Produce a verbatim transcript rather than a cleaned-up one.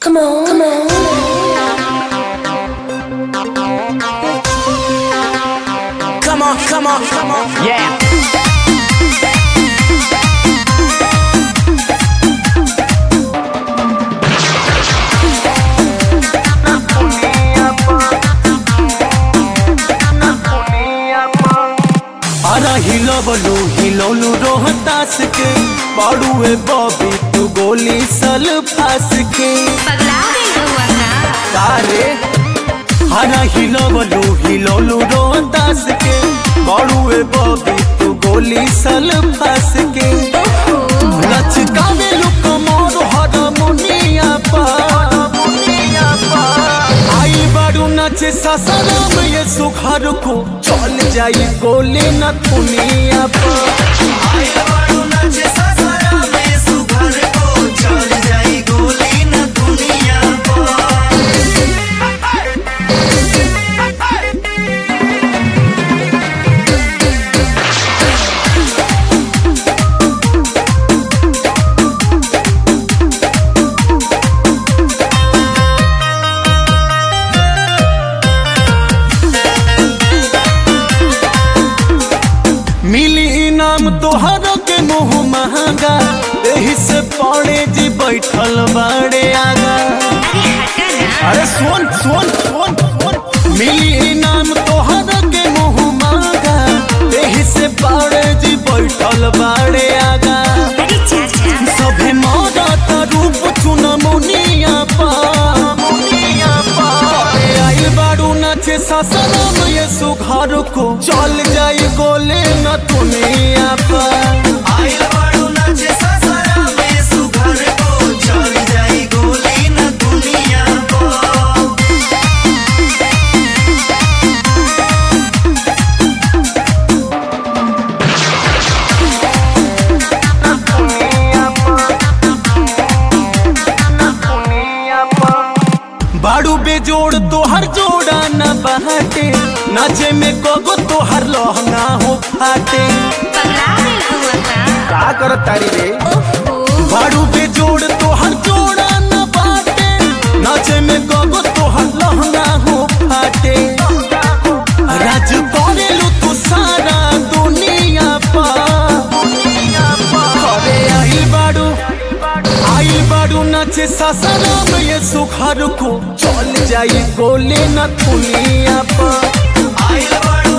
Come on, come on. Come on, come on, come on. Yeah. अरा हिलवलू हिलौलू रोहतास के बाड़ुए Bobby तू गोली सल फास के तारे हरा हिलवलू हिलौलू रोहतास के बाड़ुए बॉबी तू गोली सल फास के लचकावे लुक मोर हारमोनिया पा आई बाड़ू नाचे सासाराम ये सुखार को चल जाई गोली न दुनिया पर आई बारू नाचे सासाराम ये सुघर को चल जाई गोली न दुनिया मिली इनाम तोहर के मुँह महंगा एही से पड़े जी बैठल बाड़े आगा अरे सुन सुन सुन सुन मिली इनाम तोहर के मुँह महंगा एही से पड़े जी बैठल बाड़े आगा सभे मौत रूप चुन मुनिया पा मुनिया पा आई बाड़ू नाचे सासाराम ये सुघर को चल जाई गोले न दुनिया पर आई बारू नाचे सासाराम ये सुघर को चल जाई गोली न दुनिया बाड़ू बेजोड़ तोहर जोड़ा न बहटे नाचे में कोगो तोहर लहंगा हो फाटे का कर तारी रे बाड़ू बेजोड़ तोहर जोड़ा न बाटे नाचे में कोगो तोहर लहंगा हो फाटे राज करेलू तू सारा दुनिया पा अरे आई बाड़ू आई बाड़ू नाचे सासाराम ये सुखार को चल जाई गोले न दुनिया पर आई बारू